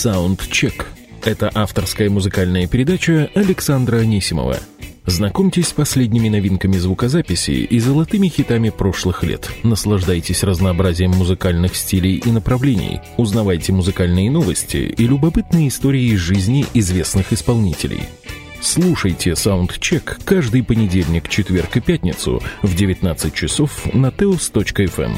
Soundcheck. Это авторская музыкальная передача Александра Анисимова. Знакомьтесь с последними новинками звукозаписи и золотыми хитами прошлых лет. Наслаждайтесь разнообразием музыкальных стилей и направлений. Узнавайте музыкальные новости и любопытные истории из жизни известных исполнителей. Слушайте Soundcheck каждый понедельник, четверг и пятницу в 19 часов на teos.fm.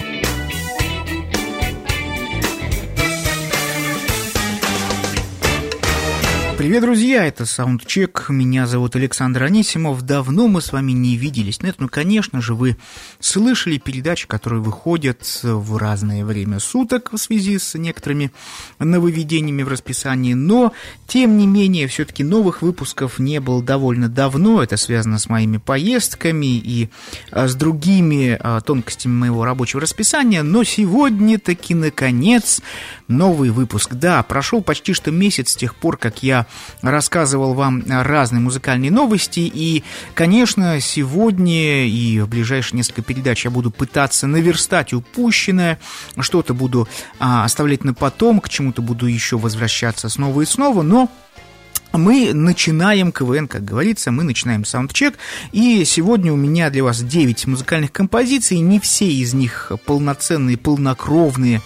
Привет, друзья, это Soundcheck, меня зовут Александр Анисимов. Давно мы с вами не виделись. Нет, конечно же, вы слышали передачи, которые выходят в разное время суток в связи с некоторыми нововведениями в расписании, но, тем не менее, все-таки новых выпусков не было довольно давно. Это связано с моими поездками и с другими тонкостями моего рабочего расписания, но сегодня-таки, наконец, новый выпуск. Да, прошел почти что месяц с тех пор, как я рассказывал вам разные музыкальные новости, и, конечно, сегодня и в ближайшие несколько передач я буду пытаться наверстать упущенное, что-то буду оставлять на потом, к чему-то буду еще возвращаться снова и снова, но мы начинаем КВН, как говорится, мы начинаем Soundcheck, и сегодня у меня для вас 9 музыкальных композиций, не все из них полноценные, полнокровные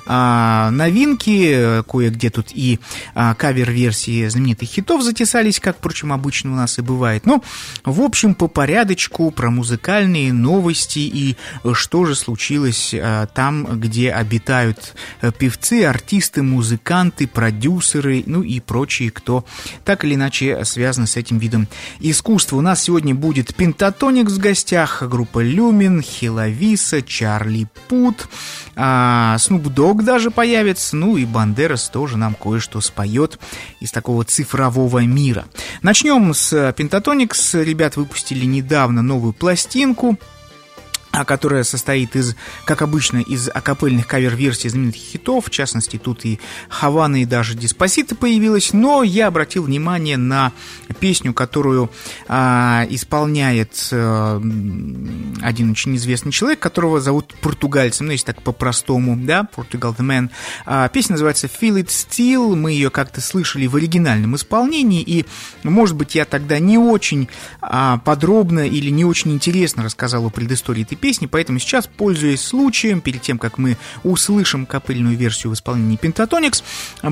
новинки, кое-где тут и кавер-версии знаменитых хитов затесались, как, впрочем, обычно у нас и бывает. Но, в общем, по порядочку про музыкальные новости и что же случилось там, где обитают певцы, артисты, музыканты, продюсеры, ну и прочие, кто так или иначе связаны с этим видом искусства. У нас сегодня будет Pentatonix в гостях, группа Люмен, Хелависа, Чарли Пут, Snoop Dogg даже появится, ну и Бандерас тоже нам кое-что споет из такого цифрового мира. Начнем с Pentatonix. Ребят выпустили недавно новую пластинку, которая состоит из, как обычно, из акапельных кавер-версий знаменитых хитов, в частности, тут и Хавана, и даже Деспасито появилась, но я обратил внимание на песню, которую исполняет один очень известный человек, которого зовут португальцем, ну, если так по-простому, да, Portugal the Man. Песня называется Feel It Still, мы ее как-то слышали в оригинальном исполнении, и, может быть, я тогда не очень подробно или не очень интересно рассказал о предыстории этой песни, поэтому сейчас, пользуясь случаем, перед тем, как мы услышим капельную версию в исполнении Pentatonix,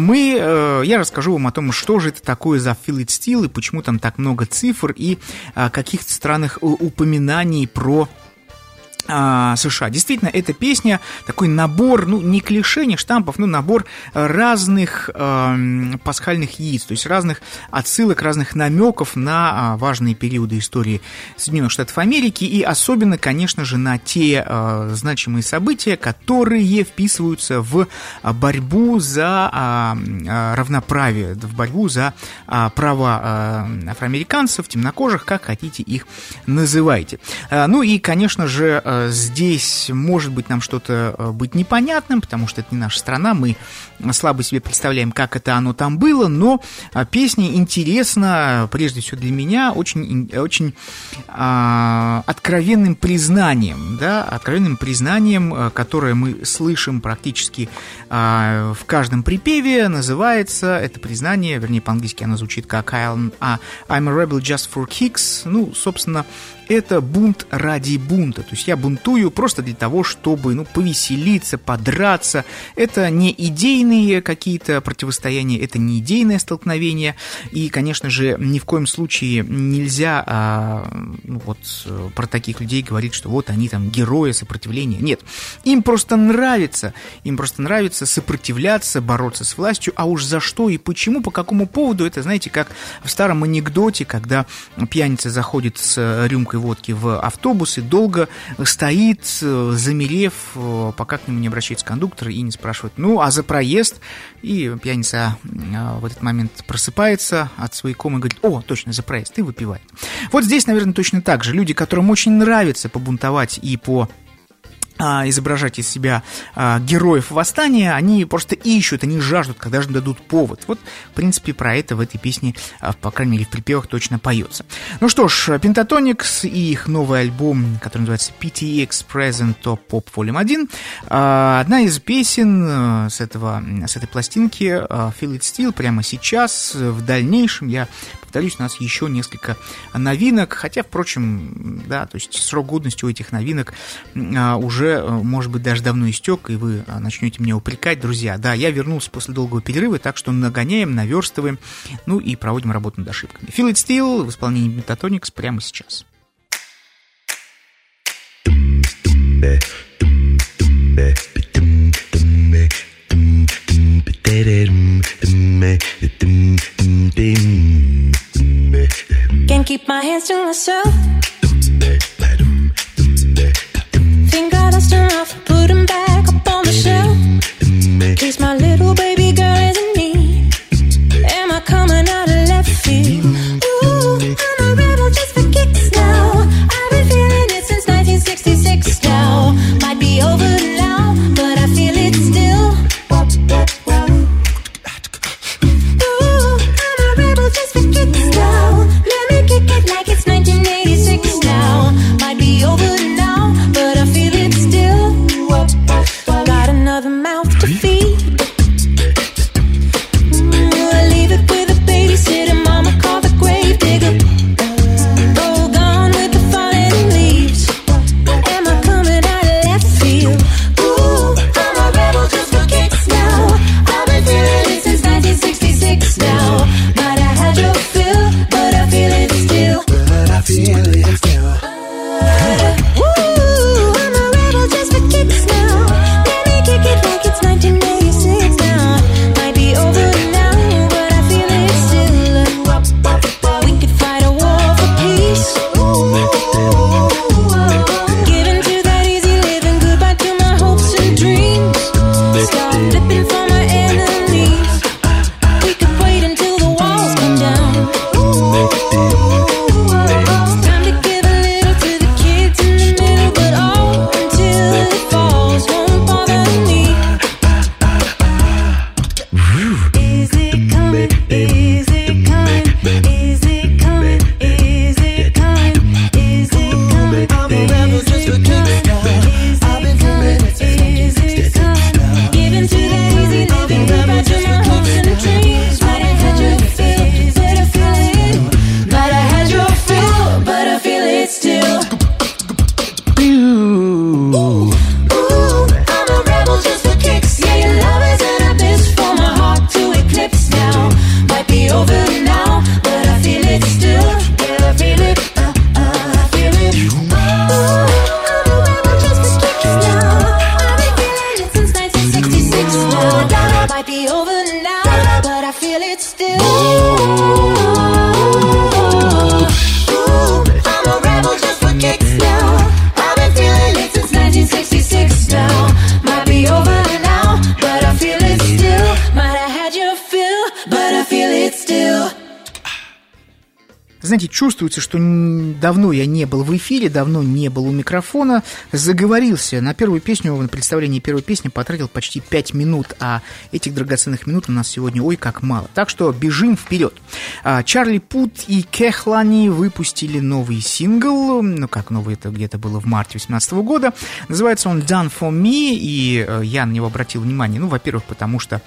я расскажу вам о том, что же это такое за Feel It Still и почему там так много цифр и каких-то странных упоминаний про США. Действительно, эта песня такой набор, ну, не клише, не штампов, но набор разных пасхальных яиц, то есть разных отсылок, разных намеков на важные периоды истории Соединенных Штатов Америки и особенно, конечно же, на те значимые события, которые вписываются в борьбу за равноправие, в борьбу за права афроамериканцев, темнокожих, как хотите их называйте. Ну и, конечно же, здесь может быть нам что-то быть непонятным, потому что это не наша страна, мы слабо себе представляем, как это оно там было, но песня интересна, прежде всего для меня, очень, очень откровенным признанием, да, откровенным признанием, которое мы слышим практически в каждом припеве, называется это признание, вернее, по-английски оно звучит как I'm a rebel just for kicks, ну, собственно, это бунт ради бунта, то есть я бунтую просто для того, чтобы, ну, повеселиться, подраться. Это не идейные какие-то противостояния, это не идейное столкновение, и, конечно же, ни в коем случае нельзя про таких людей говорить, что вот они там герои сопротивления. Нет, им просто нравится сопротивляться, бороться с властью, а уж за что и почему, по какому поводу, это, знаете, как в старом анекдоте, когда пьяница заходит с рюмкой водки в автобус и долго стоит, замерев, пока к нему не обращается кондуктор и не спрашивает, ну, а за проезд? И пьяница в этот момент просыпается от своей комы и говорит, о, точно, за проезд, и выпивает. Вот здесь, наверное, точно так же. Люди, которым очень нравится побунтовать и изображать из себя героев восстания, они просто ищут, они жаждут, когда же дадут повод. Вот, в принципе, про это в этой песне, по крайней мере, в припевах точно поется. Ну что ж, Pentatonix и их новый альбом, который называется PTX Present Top Pop Volume 1. Одна из песен с этой пластинки, Feel It Still, прямо сейчас. В дальнейшем, я повторюсь, у нас еще несколько новинок, хотя, впрочем, да, то есть срок годности у этих новинок уже, может быть, даже давно истек, и вы начнете меня упрекать, друзья. Да, я вернулся после долгого перерыва, так что нагоняем, наверстываем, ну и проводим работу над ошибками. Feel It Still в исполнении Pentatonix прямо сейчас. Can't keep my hands to myself. Think I dust them off, put them back up on the shelf. Case my little baby girl isn't me. Am I coming out of left field? Ooh, I'm a rebel just for kicks now. I've been feeling it since 1966 now. Might be over now, but I feel it still. Ooh, I'm a rebel just for kicks now. Let me kick it like it's 1986 now. Might be over now, but I feel it still. Got another mouth to feed. I leave it with a babysitter, mama call the grave digger. Oh, gone with the falling leaves. Am I coming out of left field? Ooh, I'm a rebel just for kicks now. I've been feeling it since 1966 now. Might have had your fill, but I feel it still. But I feel it still. Ooh, I'm a rebel just for kicks now. Let me kick it like it's 1986 now. Might be over now, but I feel it still. We could fight a war for peace. Giving to that easy living, goodbye to my hopes and dreams. Stop flipping for my enemies. We could wait until the walls come down. Time to give a little to the kids in the middle, but all until it falls won't bother me. Is it coming? Is it coming? Is it coming? Is it coming? Is it coming? I'm a rebel just for kicks now. I've been feeling it since 1966 now. Giving to that easy living, goodbye to my hopes and dreams. Might have had your fill, but I feel it. Might have had your fill, but I feel it still. Ooh, I'm a rebel just for kicks. Yeah, your love is an abyss for my heart to eclipse now. Might be over now, but I feel it still. Yeah, I feel it. I feel it. Ooh, I'm a rebel just for kicks now. I've been feeling it since 1966 now. Might be over now, but I feel it still. Ooh, I'm a rebel just for kicks now. I've been feeling it since 1966 now. Might be over now, but I feel it still. Might have had your fill, but I feel it still. Знаете, чувствуется, что давно я не был в эфире, давно не был у микрофона, заговорился. На первую песню, на представление первой песни потратил почти 5 минут, а этих драгоценных минут у нас сегодня ой как мало. Так что бежим вперед. Чарли Пут и Кехлани выпустили новый сингл, ну как новый, это где-то было в марте 2018 года. Называется он Done For Me, и я на него обратил внимание, ну, во-первых, потому что...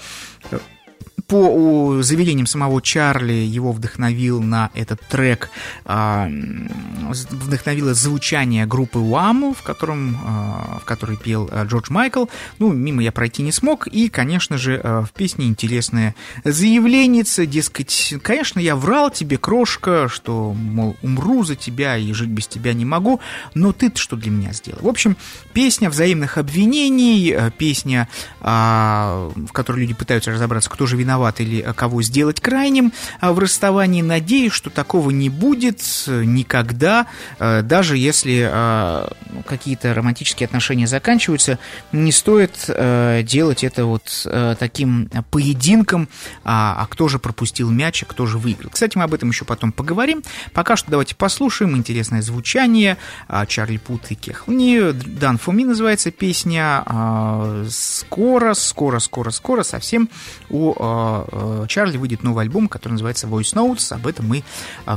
По заверениям самого Чарли, его вдохновил на этот трек, вдохновило звучание группы Wham, в которой пел Джордж Майкл. Ну, мимо я пройти не смог. И, конечно же, в песне интересное заявление, дескать, конечно, я врал тебе, крошка, что, мол, умру за тебя и жить без тебя не могу, но ты-то что для меня сделал? В общем, песня взаимных обвинений, песня, в которой люди пытаются разобраться, кто же виноват виноват или кого сделать крайним в расставании. Надеюсь, что такого не будет никогда, даже если какие-то романтические отношения заканчиваются, не стоит делать это вот таким поединком, а кто же пропустил мяч, а кто же выиграл. Кстати, мы об этом еще потом поговорим. Пока что давайте послушаем интересное звучание Чарли Пут и Кехлни. Done for Me называется песня. Скоро совсем у Чарли выйдет новый альбом, который называется Voice Notes. Об этом мы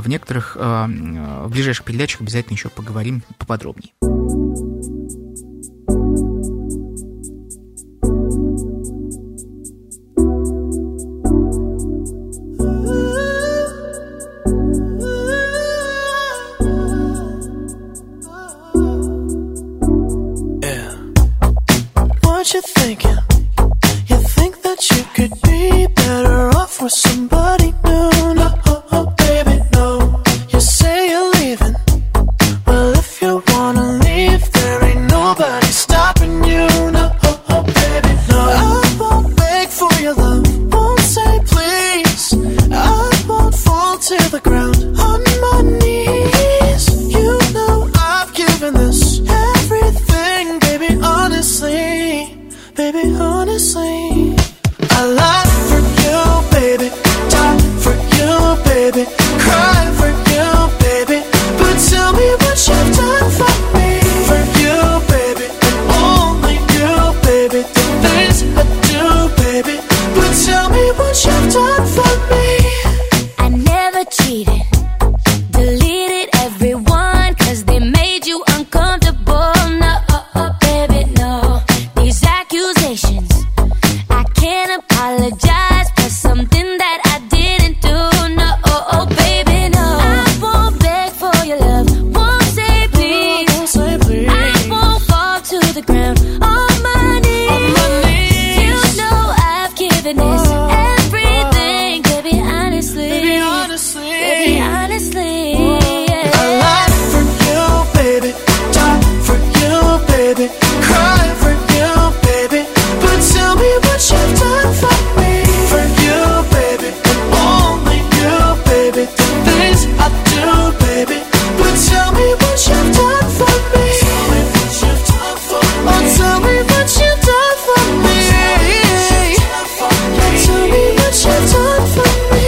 в ближайших передачах обязательно еще поговорим поподробнее. What you thinking? You think that you could be better off with somebody new? No, baby, no. You say you're leaving. Well, if you wanna leave, there ain't nobody stopping you. No, baby, no. I won't beg for your love, won't say please. I won't fall to the ground on my knees. You know I've given this everything, baby, honestly. Baby, honestly, I lie for you, baby, die for you, baby, cry for you, baby, but tell me what you've done for me. For you, baby, and only you, baby, the things I do, baby, but tell me what you've done for me. I never cheated, deleted everyone, 'cause they made you uncomfortable. No, baby, no. These accusations, I can't apologize for something that I didn't do. No, baby, no. I won't beg for your love, won't say please. I won't fall to the ground on my knees. You know I've given this everything, baby, honestly. Baby, honestly, baby, honestly, I lie for you, baby, die for you, baby, cry for you, baby, but tell me what you've done for me. For you, baby, and only you, baby, the things I do, baby, but tell me what you've done for me. Tell me what you've done for me. Oh, tell me what you've done for me. Tell me what you've done for me.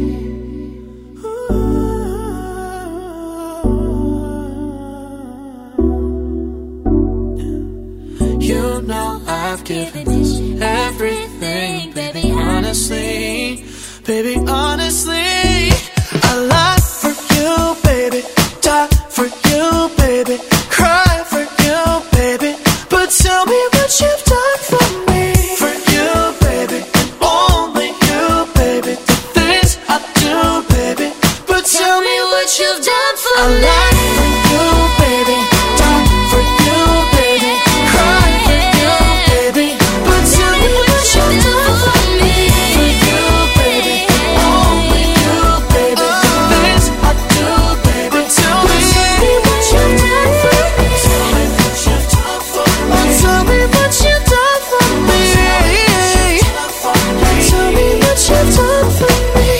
You know I've given this everything, baby, honestly. Baby, honestly, I lie for you, baby, die for you, baby, cry for you, baby, but tell me what you've done for me. For you, baby, and only you, baby, the things I do, baby, but tell me what you've done for me. I lie for you, baby, die for you, baby, cry for you, baby, but tell me what you've done for me. For you, baby, only you, baby, the things I do, baby, tell me what you've done for me. Tell me what you've done for me. Tell me what you've done for me. Tell me what you've done for me.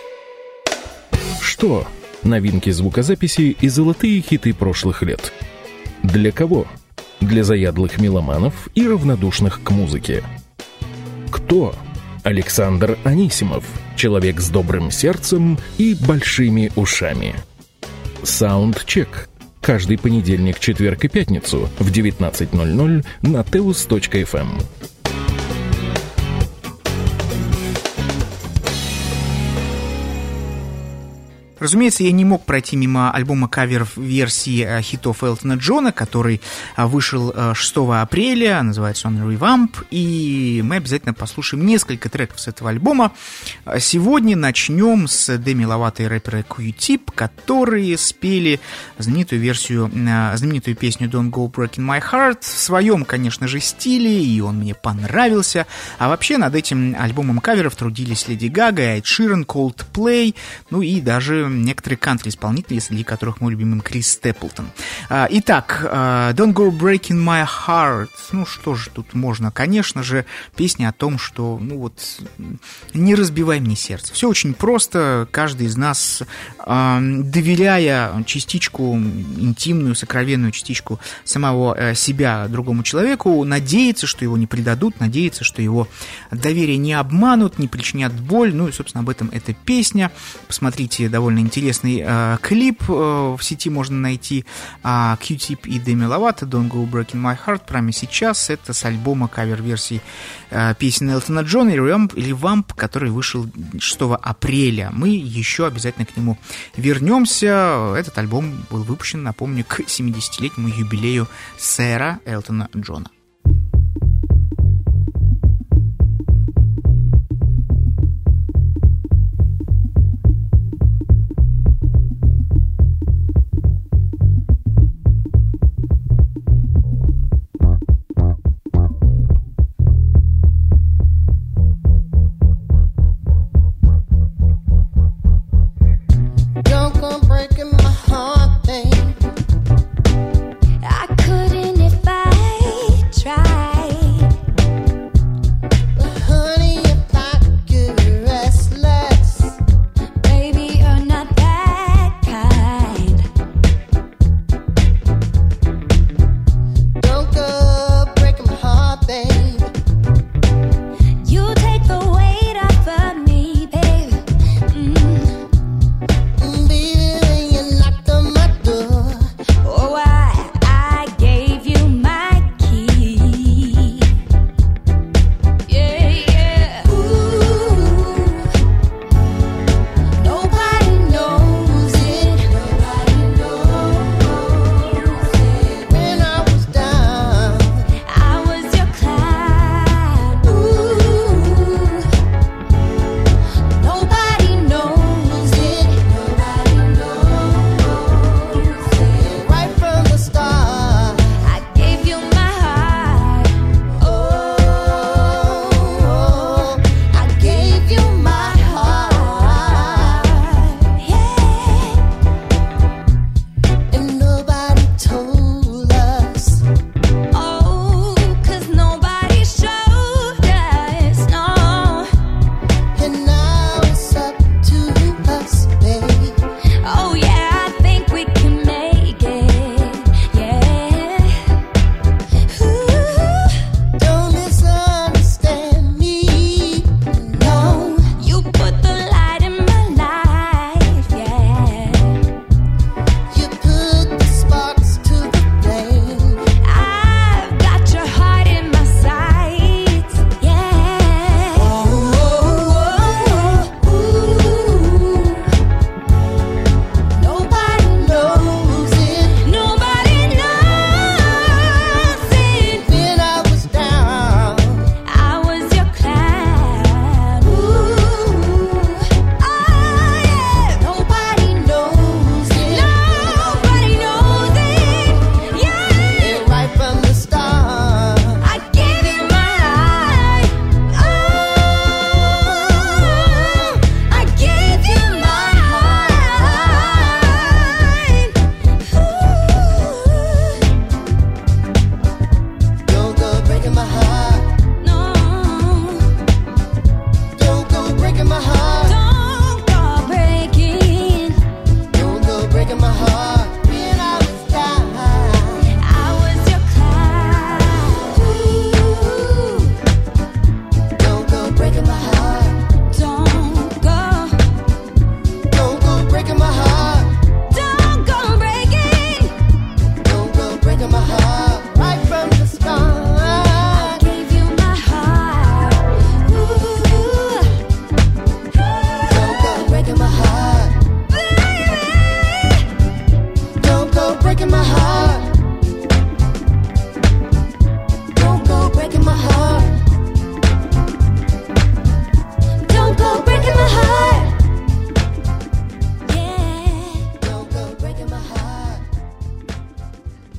Что? Новинки звукозаписи и золотые хиты прошлых лет. Для кого? Для заядлых меломанов и равнодушных к музыке. Кто? Александр Анисимов, человек с добрым сердцем и большими ушами. Саундчек. Каждый понедельник, четверг и пятницу в 19:00 на teus.fm. Разумеется, я не мог пройти мимо альбома кавер-версии хитов Элтона Джона, который вышел 6 апреля, называется он Revamp, и мы обязательно послушаем несколько треков с этого альбома. Сегодня начнем с Деми Ловато и рэпера Q-Tip, которые спели знаменитую песню Don't Go Breaking My Heart в своем, конечно же, стиле, и он мне понравился. А вообще над этим альбомом каверов трудились Леди Гага, Эд Ширан, Coldplay, ну и даже некоторые кантри-исполнители, среди которых мой любимый Крис Степлтон. Итак, Don't Go Breaking My Heart. Ну, что же тут можно? Конечно же, песня о том, что, не разбивай мне сердце. Все очень просто. Каждый из нас, доверяя частичку, интимную, сокровенную частичку самого себя другому человеку, надеется, что его не предадут, надеется, что его доверие не обманут, не причинят боль. Ну и, собственно, об этом эта песня. Посмотрите, довольно интересный клип в сети можно найти. Q-Tip и Demi Lovato, Don't Go Breaking My Heart прямо сейчас. Это с альбома кавер-версии песни Элтона Джона или Вамп, который вышел 6 апреля. Мы еще обязательно к нему вернемся. Этот альбом был выпущен, напомню, к 70-летнему юбилею сэра Элтона Джона.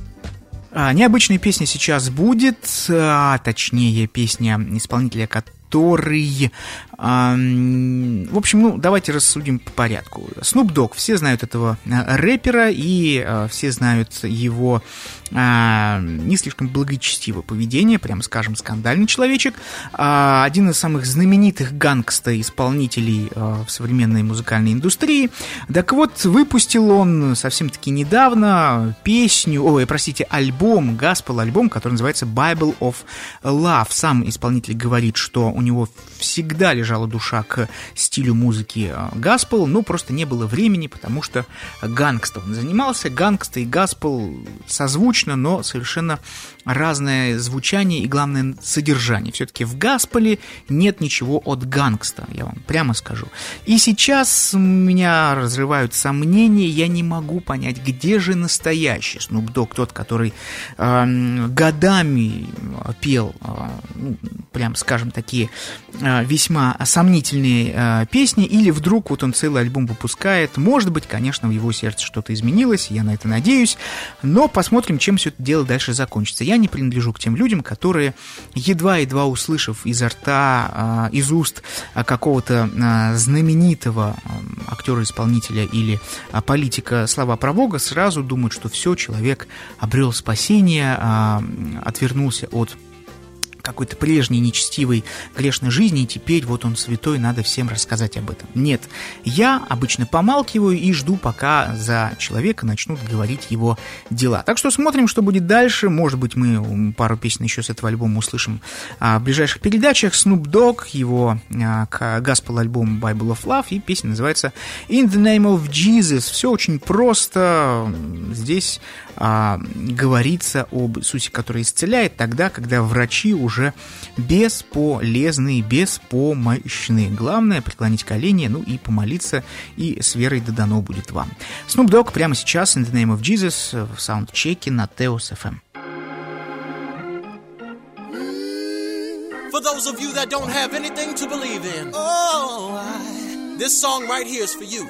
Необычная песня сейчас будет, точнее, песня исполнителя, который... в общем, давайте рассудим по порядку. Snoop Dogg, все знают этого рэпера, и все знают его не слишком благочестивое поведение, прямо скажем, скандальный человечек. Один из самых знаменитых гангста-исполнителей в современной музыкальной индустрии. Так вот, выпустил он совсем-таки недавно альбом, госпел-альбом, который называется Bible of Love. Сам исполнитель говорит, что у него всегда лежала душа к стилю музыки госпел, но просто не было времени, потому что гангста он занимался. Гангста и госпел созвучно, но совершенно разное звучание и, главное, содержание. Все-таки в госпеле нет ничего от гангста, я вам прямо скажу. И сейчас меня разрывают сомнения, я не могу понять, где же настоящий Snoop Dogg, тот, который годами пел, прям скажем, такие весьма сомнительные песни, или вдруг вот он целый альбом выпускает. Может быть, конечно, в его сердце что-то изменилось, я на это надеюсь, но посмотрим, чем все это дело дальше закончится. Я не принадлежу к тем людям, которые, едва-едва услышав изо рта, из уст какого-то знаменитого актера-исполнителя или политика слова про Бога, сразу думают, что все, человек обрел спасение, отвернулся от какой-то прежней нечестивой грешной жизни, и теперь вот он святой, надо всем рассказать об этом. Нет, я обычно помалкиваю и жду, пока за человека начнут говорить его дела. Так что смотрим, что будет дальше. Может быть, мы пару песен еще с этого альбома услышим в ближайших передачах. Snoop Dogg, его госпел-альбом Bible of Love, и песня называется In the Name of Jesus. Все очень просто. Здесь говорится об Иисусе, который исцеляет тогда, когда врачи уже бесполезны, беспомощны. Главное — преклонить колени, и помолиться, и с верой да дано будет вам. Snoop Dogg прямо сейчас, In the Name of Jesus, в саундчеке на Teos FM. For those of you that don't have anything to believe in, this song right here is for you.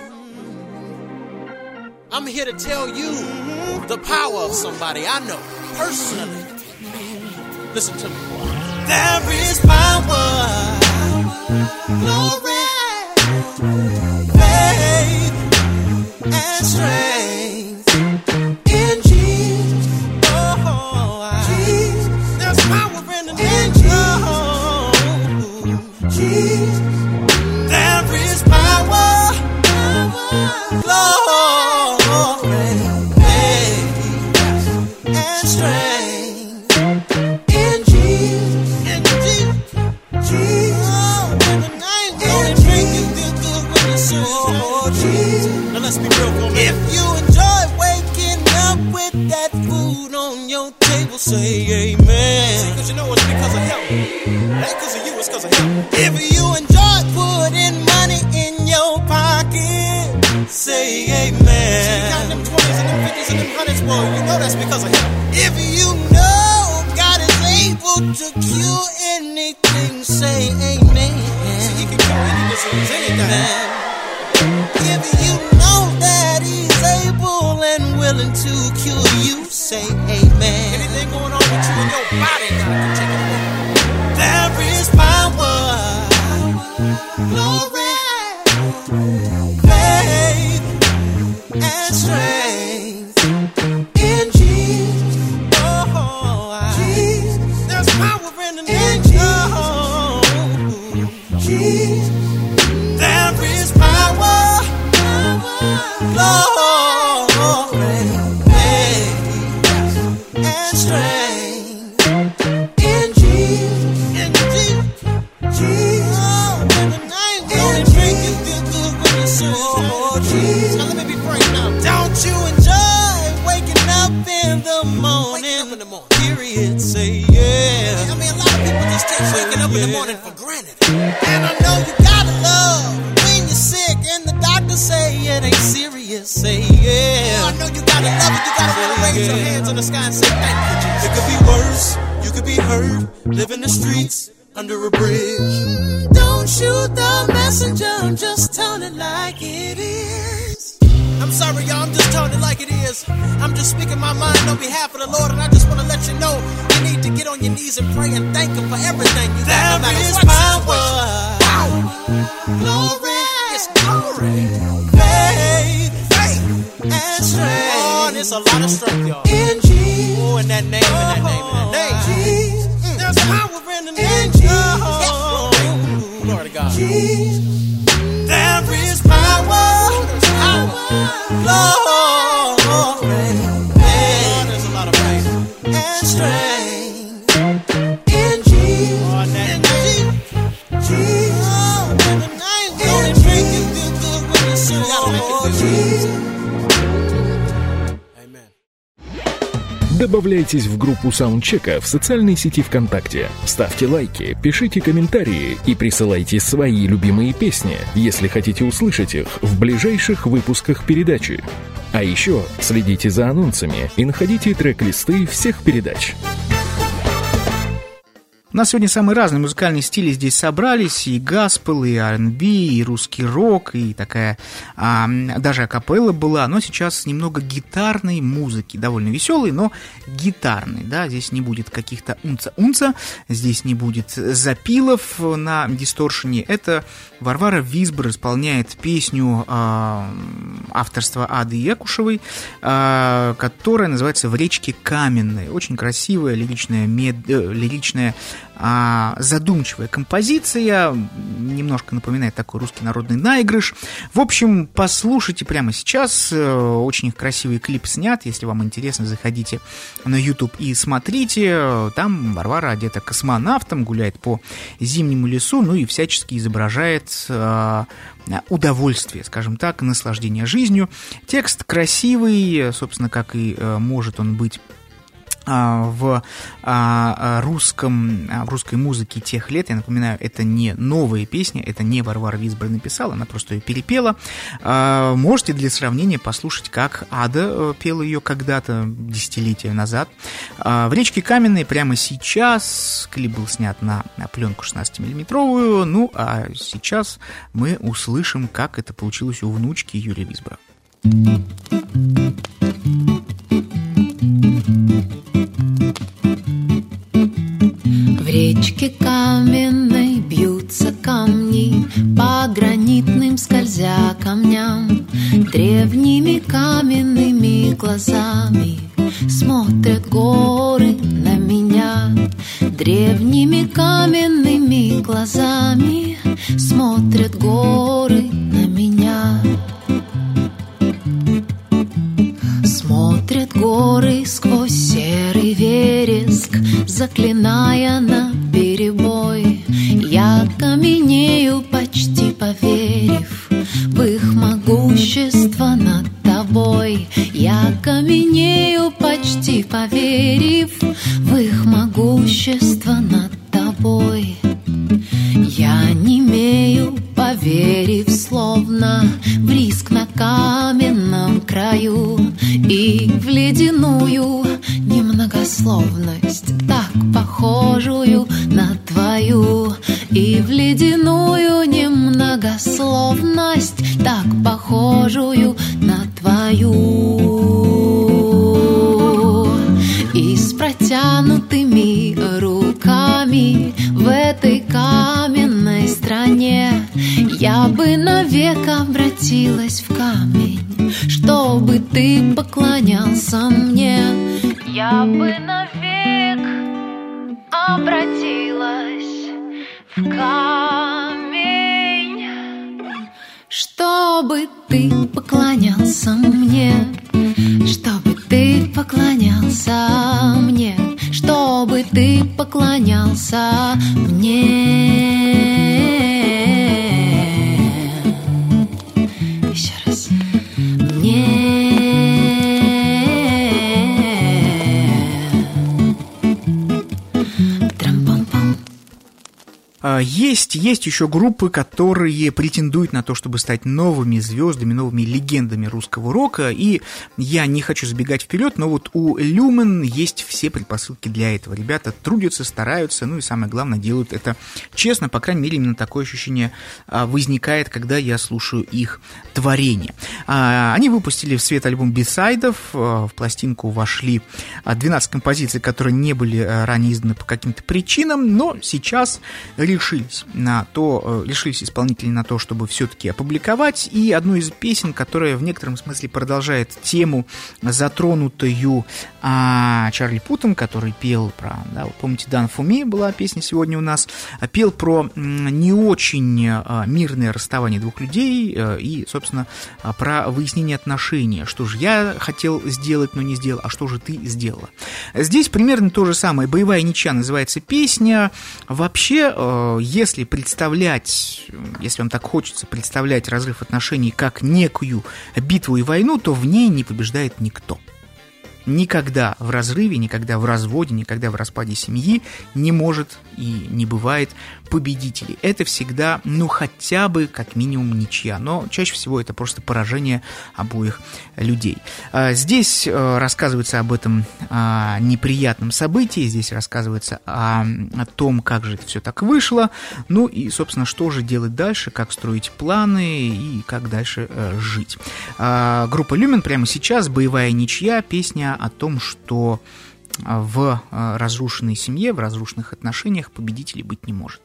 I'm here to tell you the power of somebody I know personally. Listen to me. There is power, glory, faith, and strength in Jesus. Jesus. There's power in the name of Jesus. There is power, glory, faith, and strength in Jesus. In Jesus. Jesus. In the name of Jesus. You feel good when you say, Jesus. Now let's be real for a minute. If you enjoy waking up with that food on your table, say amen. See, cause you know it's because of him. It ain't cause of you, it's cause of him. If you enjoy putting money in your pocket, say amen. See, you got them 20s and them 50s and them 100s, boy, you know that's because of him. If you know God is able to cure anything, say amen. See, he can cure any disease, anything. If you know that he's able and willing to cure you, say amen. Anything going on with you in your body, God can take it away. There is power, glory, faith, and strength in Jesus. Jesus. There's power in the name of Jesus. There is power, glory, faith, and strength in Jesus. In Jesus. Jesus. In the name of Jesus. You feel good when you say, Jesus. Now let me be frank now. Don't you enjoy waking up in the morning? Waking up in the morning. Period. Say yeah. I mean, a lot of people just take waking up in the morning for granted. And I know you gotta love when you're sick and the doctor say it ain't serious. Say yeah. Oh, I know you gotta love it. You gotta really raise your hands in the sky and say thank you, Jesus. It could be worse. You could be hurt. Live in the streets under a bridge. Don't shoot the messenger. Just tell it like it is. I'm sorry, y'all, I'm just telling it like it is. I'm just speaking my mind on behalf of the Lord, and I just want to let you know you need to get get on your knees and pray and thank Him for everything you got. There No matter is what power. situation. Glory, it's glory. Faith and strength. Oh, and it's a lot of strength, y'all. In Jesus. Oh, in that name, in that name, in that name. Jesus. There's power in the name. Oh, glory to God. There is power. Glory. Oh, there's a lot of faith. And strength. In Jesus. Oh, in that name. Jesus. In the name. Don't it make you feel good when you sing? Gotta make it feel good. Amen. Добавляйтесь в группу саундчека в социальной сети ВКонтакте. Ставьте лайки, пишите комментарии и присылайте свои любимые песни, если хотите услышать их в ближайших выпусках передачи. А еще следите за анонсами и находите трек-листы всех передач. У нас сегодня самые разные музыкальные стили здесь собрались, и гаспел, и R&B, и русский рок, и такая, даже акапелла была, но сейчас немного гитарной музыки, довольно веселой, но гитарной, да, здесь не будет каких-то унца-унца, здесь не будет запилов на дисторшене, это Варвара Визбор исполняет песню авторства Ады Якушевой, которая называется «В речке каменной», очень красивая, лиричная, задумчивая композиция, немножко напоминает такой русский народный наигрыш. В общем, послушайте прямо сейчас, очень красивый клип снят, если вам интересно, заходите на YouTube и смотрите, там Варвара одета космонавтом, гуляет по зимнему лесу, ну и всячески изображает удовольствие, скажем так, наслаждение жизнью. Текст красивый, собственно, как и может он быть в русской музыке тех лет. Я напоминаю, это не новая песня, это не Варвара Визбор написала, она просто ее перепела. Можете для сравнения послушать, как Ада пела ее когда-то, десятилетия назад. В речке каменной прямо сейчас. Клип был снят на пленку 16-миллиметровую. Ну, а сейчас мы услышим, как это получилось у внучки Юрия Визбора. В речке каменной бьются камни, по гранитным скользя камням. Древними каменными глазами смотрят горы на меня. Древними каменными глазами смотрят горы на меня. Смотрят горы сквозь серый вереск, заклиная наперебой. Я каменею, почти поверив в их могущество над тобой. Я каменею, почти поверив в их могущество над тобой. Я немею, поверив словно в риск на каменном краю и в ледяную немногословность, так похожую на твою, и в ледяную немногословность, так похожую на твою. И с протянутыми руками в этой каменной стране я бы навек обратилась в камень, чтобы ты поклонялся мне. Я бы навек обратилась в камень, чтобы ты поклонялся мне, чтобы ты поклонялся мне, чтобы ты поклонялся мне. Еще раз. Есть еще группы, которые претендуют на то, чтобы стать новыми звездами, новыми легендами русского рока, и я не хочу забегать вперед, но вот у Люмен есть все предпосылки для этого. Ребята трудятся, стараются, ну и самое главное, делают это честно, по крайней мере, именно такое ощущение возникает, когда я слушаю их творение. Они выпустили в свет альбом бисайдов, в пластинку вошли 12 композиций, которые не были ранее изданы по каким-то причинам, но сейчас решились исполнители на то, чтобы все-таки опубликовать, и одну из песен, которая в некотором смысле продолжает тему, затронутую Чарли Путом, который пел про, да, вот помните, Done For Me была песня сегодня у нас, пел про не очень мирное расставание двух людей и, собственно, про выяснение отношений. Что же я хотел сделать, но не сделал, а что же ты сделала? Здесь примерно то же самое. «Боевая ничья» называется песня. Вообще, если вам так хочется представлять разрыв отношений как некую битву и войну, то в ней не побеждает никто. Никогда в разрыве, никогда в разводе, никогда в распаде семьи не может и не бывает победителей. Это всегда, хотя бы, как минимум, ничья. Но чаще всего это просто поражение обоих людей. Здесь рассказывается об этом неприятном событии, здесь рассказывается о том, как же это все так вышло, ну и, собственно, что же делать дальше, как строить планы и как дальше жить. Группа Люмен прямо сейчас, «Боевая ничья», песня о том, что в разрушенной семье, в разрушенных отношениях победителей быть не может.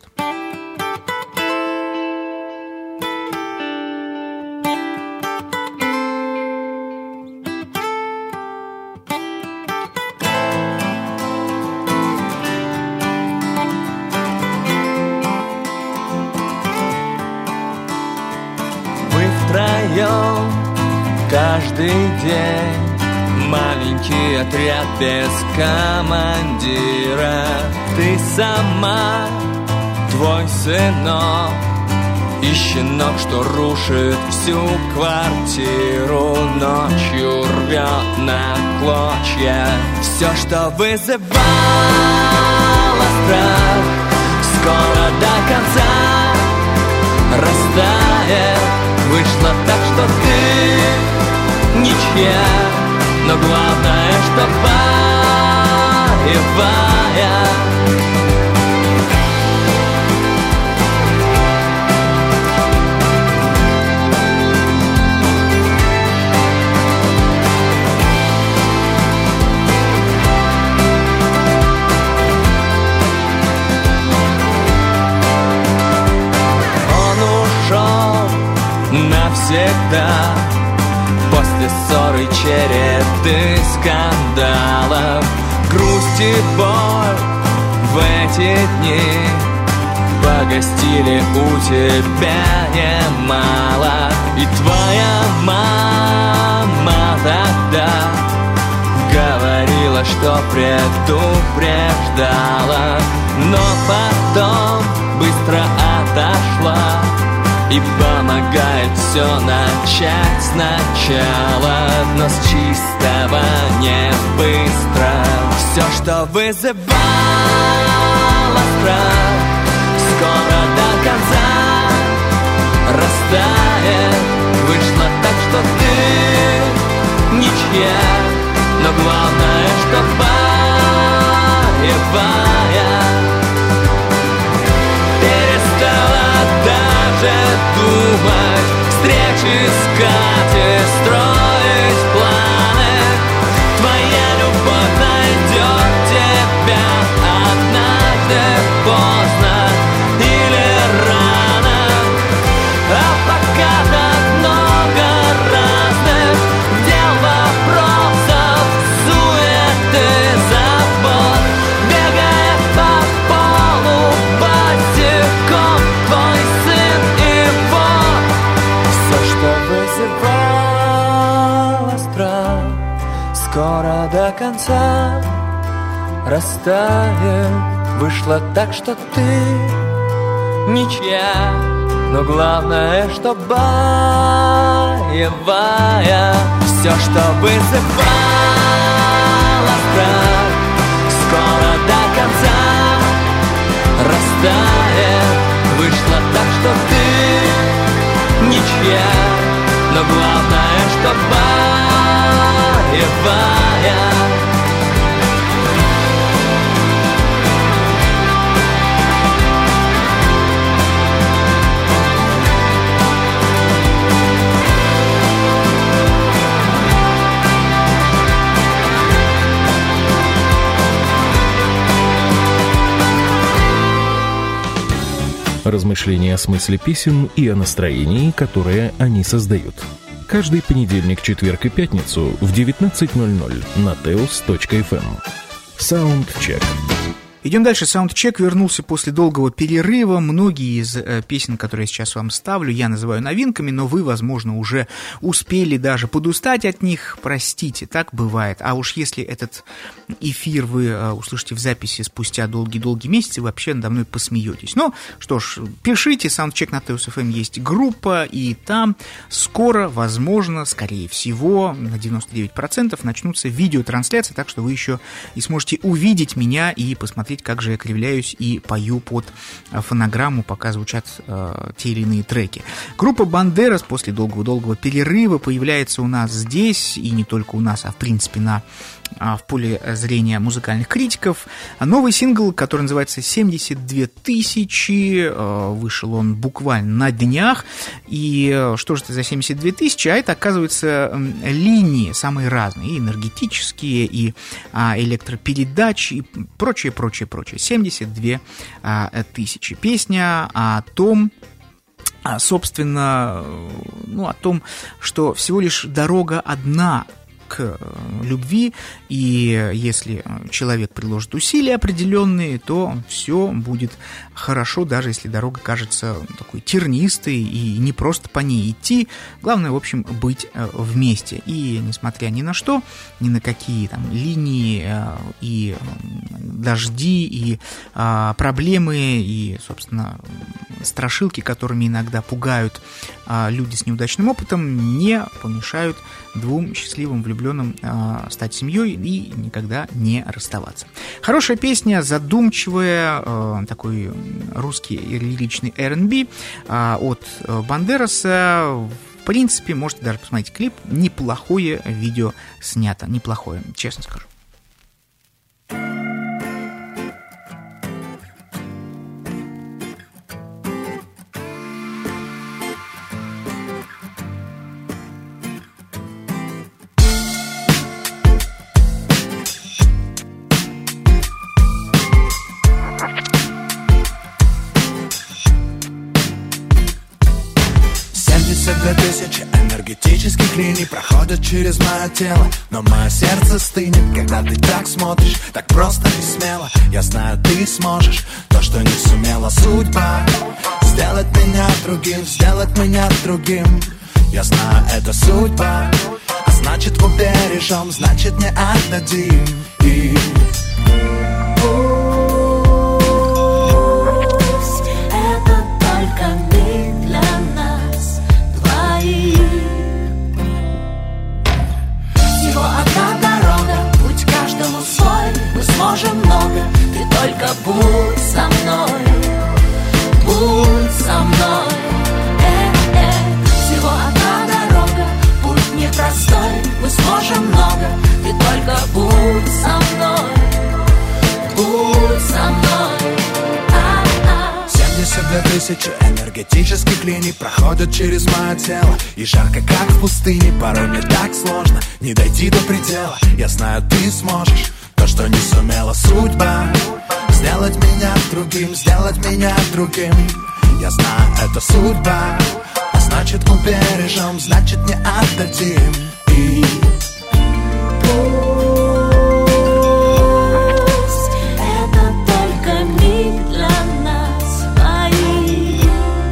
Вы втроем каждый день, маленький отряд без командира. Ты сама, твой сынок и щенок, что рушит всю квартиру, ночью рвет на клочья все, что вызывало страх. Скоро до конца растает. Вышло так, что ты ничья, но главное, что боевая. Он ушел навсегда после ссоры, череды скандалов, грусть и боль в эти дни погостили у тебя немало. И твоя мама тогда говорила, что предупреждала, но потом быстро отошла и помогает все начать сначала, но с чистого не быстро. Все, что вызывало страх, скоро до конца растает. Вышло так, что ты ничья, но главное, что боевая. Перестала даже думать, встречи искать и строить планы. Твоя любовь найдет тебя однажды поздно или рано. А пока так много разных дел, вопросов, суеты, забот. Бегает по полу босиком твой сын, и вот все, что вызывало страх, скоро до конца растает. Вышло так, что ты ничья, но главное, что боевая. Все, что вызывало страх, скоро до конца растает. вышло так, что ты ничья, но главное, что боевая. Размышления о смысле песен и о настроении, которое они создают. Каждый понедельник, четверг и пятницу в 19:00 на teos.fm. Саундчек. Идем дальше. Саундчек вернулся после долгого перерыва. Многие из песен, которые я сейчас вам ставлю, я называю новинками, но вы, возможно, уже успели даже подустать от них. Простите, так бывает. А уж если этот эфир вы услышите в записи спустя долгие-долгие месяцы, вы вообще надо мной посмеетесь. Ну, что ж, пишите. Саундчек на Teos.fm есть группа, и там скоро, возможно, скорее всего, на 99% начнутся видеотрансляции, так что вы еще и сможете увидеть меня и посмотреть, как же я кривляюсь и пою под фонограмму, пока звучат те или иные треки. Группа Бандерас после долгого-долгого перерыва появляется у нас здесь, и не только у нас, а в принципе в поле зрения музыкальных критиков. Новый сингл, который называется «72 тысячи», вышел он буквально на днях. И что же это за 72 тысячи? А это, оказывается, линии самые разные, и энергетические, и электропередачи, и прочее. 72 тысячи. Песня о том, собственно, о том, что всего лишь дорога одна к любви, и если человек приложит усилия определенные, то все будет хорошо, даже если дорога кажется такой тернистой и не просто по ней идти. Главное, в общем, быть вместе. И несмотря ни на что, ни на какие там линии и дожди, и проблемы, и, собственно, страшилки, которыми иногда пугают люди с неудачным опытом, не помешают двум счастливым влюбленным стать семьей и никогда не расставаться. Хорошая песня, задумчивая, такой русский лиричный R&B от Бандераса. В принципе, можете даже посмотреть клип. Неплохое видео снято. Неплохое, честно скажу. Энергетических линий проходят через мое тело, но мое сердце стынет, когда ты так смотришь, так просто и смело. Я знаю, ты сможешь то, что не сумела судьба, сделать меня другим. Я знаю, это судьба, а значит убережем, значит не отдадим. И сможем много, ты только будь со мной, всего одна дорога, путь непростой, мы сможем много, ты только будь со мной, 72 тысячи энергетических линий проходят через мое тело, и жарко, как в пустыне, порой мне так сложно не дойти до предела. Я знаю, ты сможешь то, что не сумела судьба, сделать меня другим. Я знаю, это судьба, а значит убережем, значит не отдадим. И пусть это только миг для нас двоих.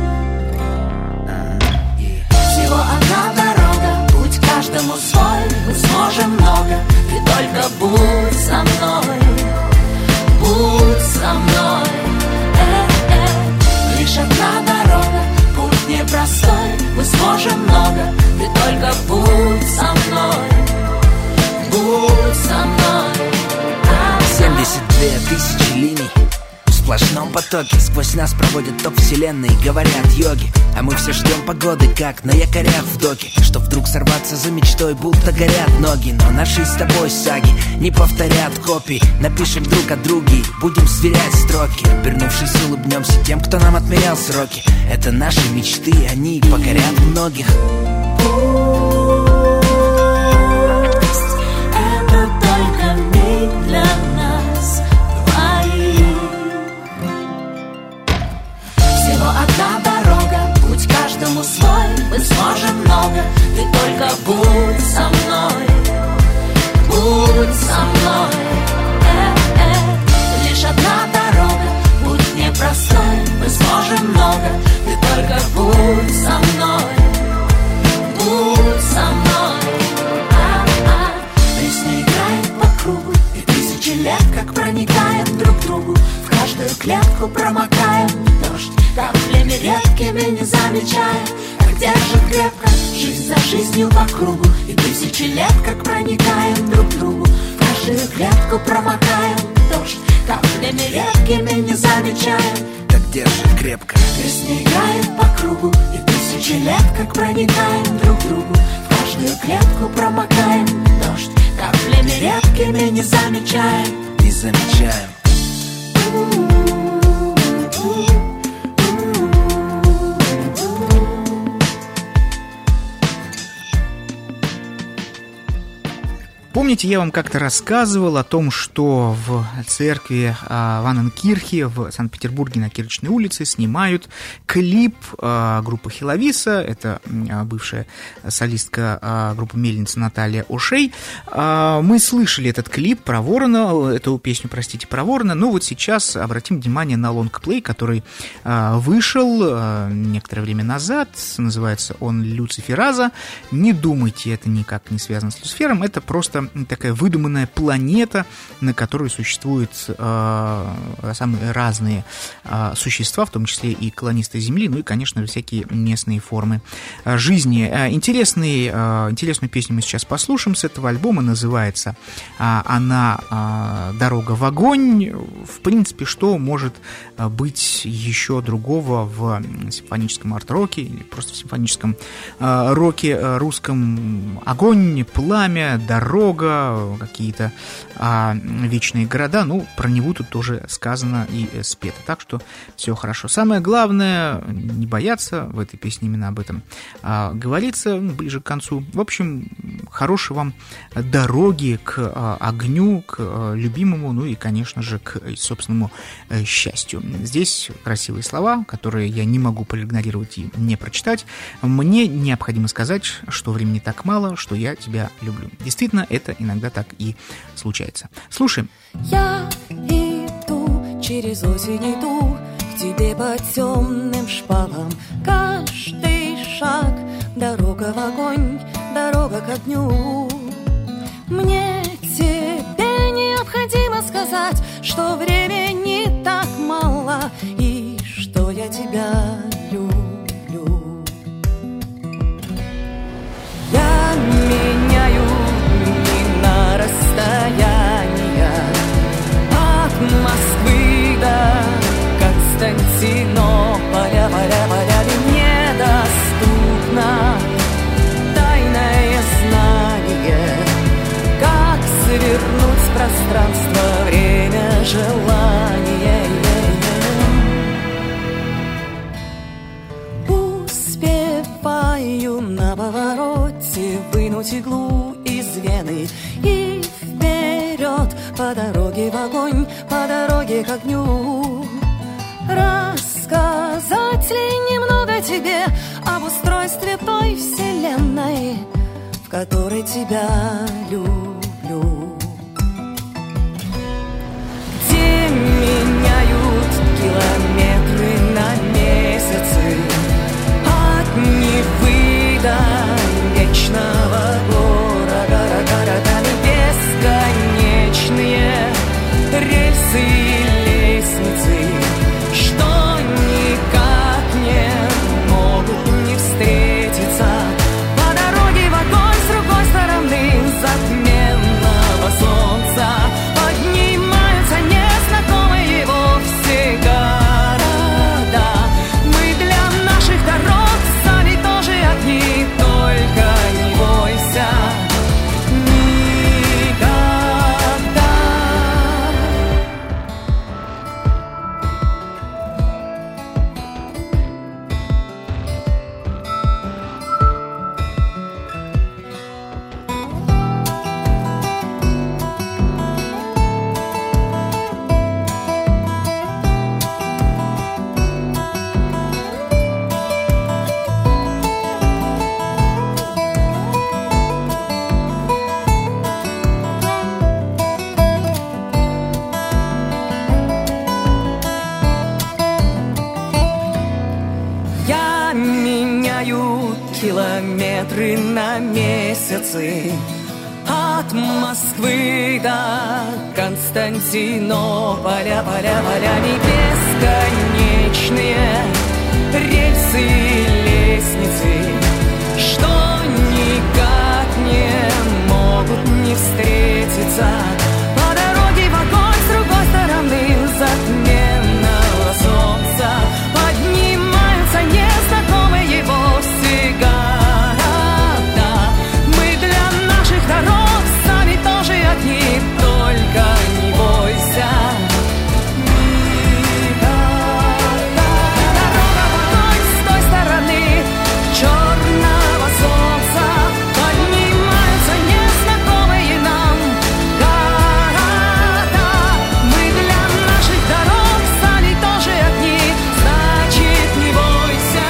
Всего одна дорога, путь каждому свой, мы сможем много, ты только будь со мной, лишь одна дорога, путь непростой, мы сможем много, ты только будь со мной. 72 тысячи линий в сплошном потоке. Востоке. Сквозь нас проводят топ вселенной, говорят йоги. А мы все ждем погоды, как на якорях в доке. Что вдруг сорваться за мечтой, будто горят ноги. Но наши с тобой саги не повторят копий. Напишем друг о друге, будем сверять строки. Обернувшись, улыбнемся тем, кто нам отмерял сроки. Это наши мечты, они покорят многих. Это только миг для нас двоих. Всего одна дорога, путь каждому свой. Мы сможем много, ты только будь со мной. Будь со мной. Лишь одна дорога, путь непростой. Мы сможем много, ты только будь со мной. Будь со мной. Песня играет по кругу, и тысячи лет как проникаем друг к другу. В каждую клетку промокаем дождь, каплями редкими не замечая. Как держит крепко жизнь за жизнью по кругу, и тысячи лет как проникаем друг к другу. В каждую клетку промокаем дождь, каплями редкими не замечая. Так держит крепко. Песня играет по кругу, и тысячи лет как проникаем друг к другу. В каждую клетку промокаем дождь, каплями редкими не замечаем. Не замечаем. Помните, я вам как-то рассказывал о том, что в церкви Ванненкирхе в Санкт-Петербурге на Кирочной улице снимают клип группы Хеловиса. Это бывшая солистка группы Мельница Наталья Ошей. Мы слышали этот клип про Ворона, эту песню, простите, про Ворона. Но вот сейчас обратим внимание на лонгплей, который вышел некоторое время назад. Называется он «Люцифераза». Не думайте, это никак не связано с Люцифером. Это просто такая выдуманная планета, на которой существуют самые разные существа, в том числе и колонисты Земли, ну и, конечно же, всякие местные формы жизни. Интересную песню мы сейчас послушаем с этого альбома. Называется она «Дорога в огонь». В принципе, что может быть еще другого в симфоническом арт-роке, или просто в симфоническом роке русском? Огонь, пламя, дорога, какие-то вечные города. Ну, про Неву тут тоже сказано и спето. Так что все хорошо. Самое главное, не бояться. В этой песне именно об этом говорится ближе к концу. В общем, хорошей вам дороги к огню, к любимому, ну и, конечно же, к собственному счастью. Здесь красивые слова, которые я не могу проигнорировать и не прочитать. Мне необходимо сказать, что времени так мало, что я тебя люблю. Действительно, это иногда так и случается. Слушаем. Я иду, через осень иду, к тебе по темным шпалам. Каждый шаг — дорога в огонь, дорога к огню. Мне тебе необходимо сказать, что времени так мало, и что я тебя люблю. Я меняю расстояние от Москвы до Константинополя, поля недоступно тайное знание, как свернуть с пространства время желания. Успеваю на повороте вынуть иглу из вены и вперед по дороге в огонь, по дороге к огню. Рассказать ли немного тебе об устройстве той вселенной, в которой тебя люблю? Где меняют километры на месяцы от Невы до вечного города, городами бесконечные рельсы и лестницы, что никак не могут не встретиться. По дороге в огонь с другой стороны затменного солнца поднимаются незнакомые вовсе города. меняют километры на месяцы. От Москвы до Константинополя, полями бесконечные рельсы и лестницы, что никак не могут не встретиться. По дороге в огонь с другой стороны затменного солнца поднимаются незнакомые вовсе города. Мы для наших дорог сами тоже одни, только не бойся. Дорога в огонь с той стороны черного солнца поднимаются незнакомые нам города. Мы для наших дорог сами тоже одни, значит не бойся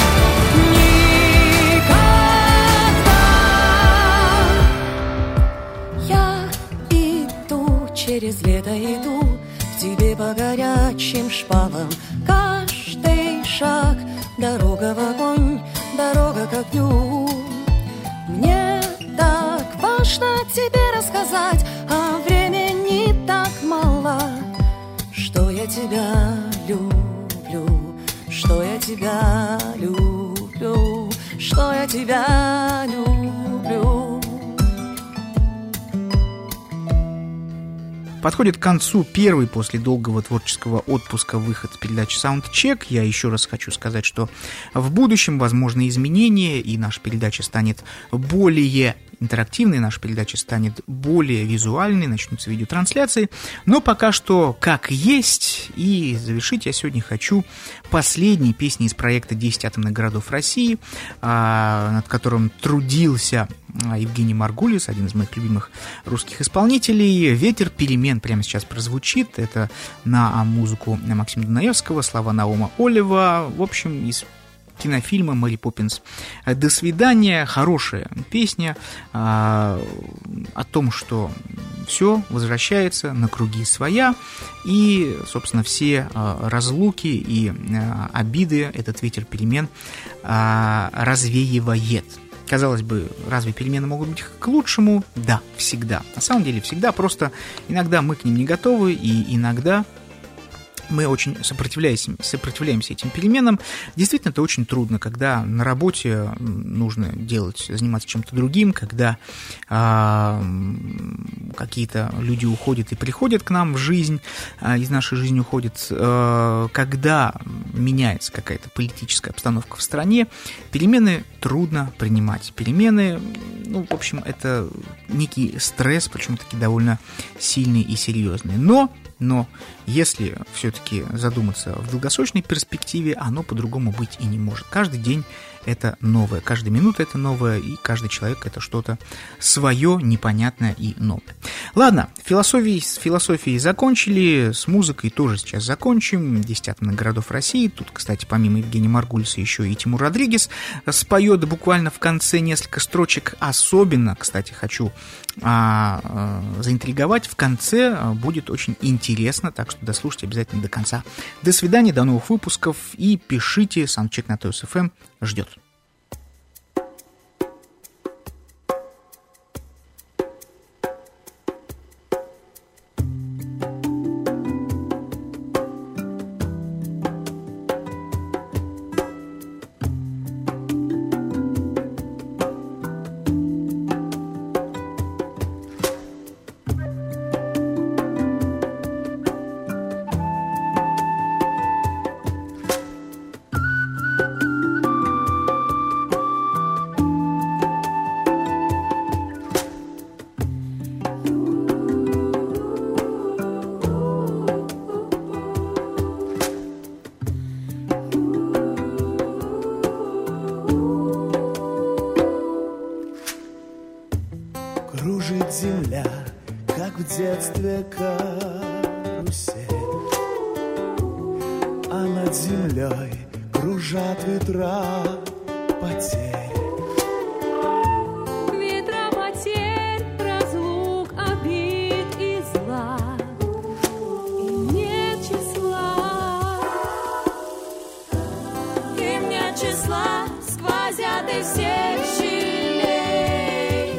никогда. Я иду через лето, иду к тебе по горячим шпалам. Каждый шаг дорога в огонь, дорога к огню. Мне так важно тебе рассказать, а времени так мало, что я тебя люблю, что я тебя люблю, что я тебя люблю. Подходит к концу первый после долгого творческого отпуска выход передачи Soundcheck. Я еще раз хочу сказать, что в будущем возможны изменения, и наша передача станет более интерактивной, наша передача станет более визуальной, начнутся видеотрансляции. Но пока что как есть. И завершить я сегодня хочу последней песней из проекта «10 атомных городов России», над которым трудился Евгений Маргулис, один из моих любимых русских исполнителей. «Ветер перемен» прямо сейчас прозвучит. Это на музыку Максима Дунаевского, слова Наома Олева. В общем, из кинофильма «Мэри Поппинс. До свидания». Хорошая песня о том, что все возвращается на круги своя, и, собственно, все разлуки и обиды этот ветер перемен развеивает. Казалось бы, разве перемены могут быть к лучшему? Да, всегда. На самом деле всегда, просто иногда мы к ним не готовы, и иногда мы очень сопротивляемся этим переменам. Действительно, это очень трудно, когда на работе нужно заниматься чем-то другим, когда какие-то люди уходят и приходят к нам в жизнь, из нашей жизни уходят, когда меняется какая-то политическая обстановка в стране, перемены трудно принимать. Перемены, в общем, это некий стресс, причем таки довольно сильный и серьезный. Но если все-таки задуматься в долгосрочной перспективе, оно по-другому быть и не может. Каждый день это новое, каждая минута это новое, и каждый человек это что-то свое, непонятное и новое. Ладно, с философией закончили, с музыкой тоже сейчас закончим. 10 атомных городов России. Тут, кстати, помимо Евгения Маргулиса еще и Тимур Родригес споет буквально в конце несколько строчек. Особенно, кстати, хочу заинтриговать. В конце будет очень интересно, так что дослушайте обязательно до конца. До свидания, до новых выпусков, и пишите, Soundcheck на ТОС-ФМ ждет. Кружит земля, как в детстве карусель, а над землей кружат ветра потерь. Ветра потерь, разлук, обид и зла, и нет числа, и нет числа. ты сильней.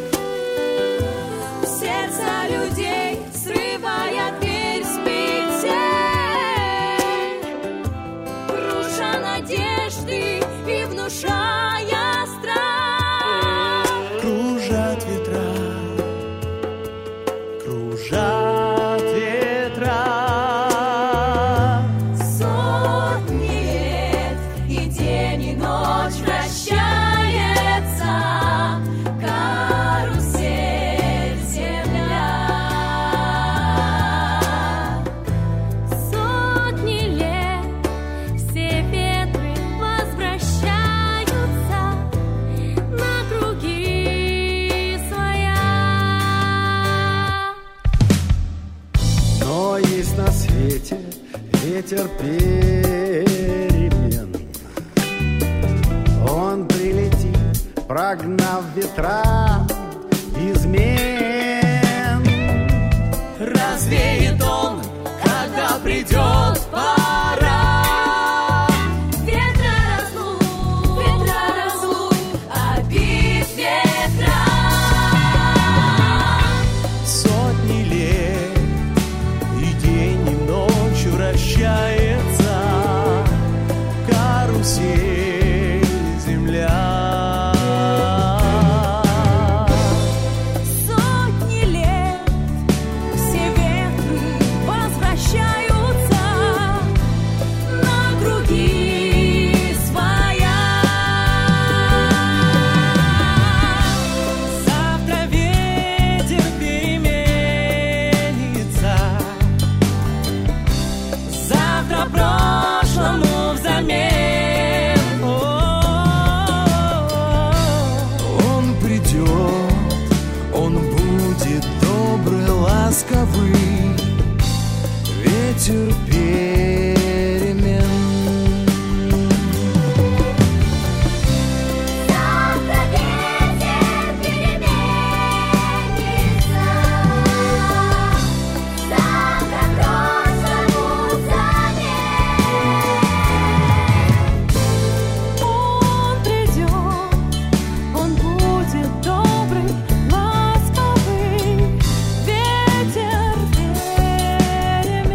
Сердца людей срывая дверь с петель, круша надежды и внушая страх. Кружат ветра, кружат ветра. Сотни лет и день, и ночь вращается карусель земля. Сотни лет все ветры возвращаются на круги своя. Но есть на свете ветер перемен. Он прилетит, прогнав ветра измен. Развеет он, когда придет пора. Ветра разлук, обид ветра. Сотни лет и день, и ночь вращается карусель земля. Сотни лет все ветры возвращаются на круги своя. Завтра ветер переменится. Завтра прошлому взамен. Он придет, он будет добрый, ласковый, ветер перемен. Завтра ветер переменится. Завтра прошлому взамен. Он придет, он будет добрый, ласковый, ветер перемен.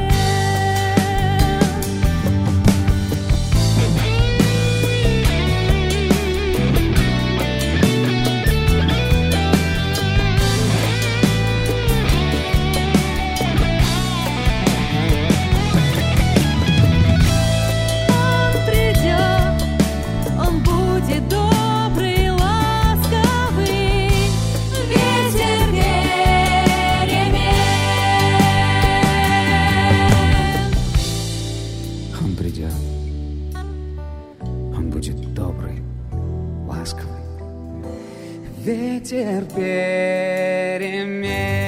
Он придет, он будет добрый, ласковый, ветер перемен. Он придет, он будет добрый, ласковый, ветер перемен.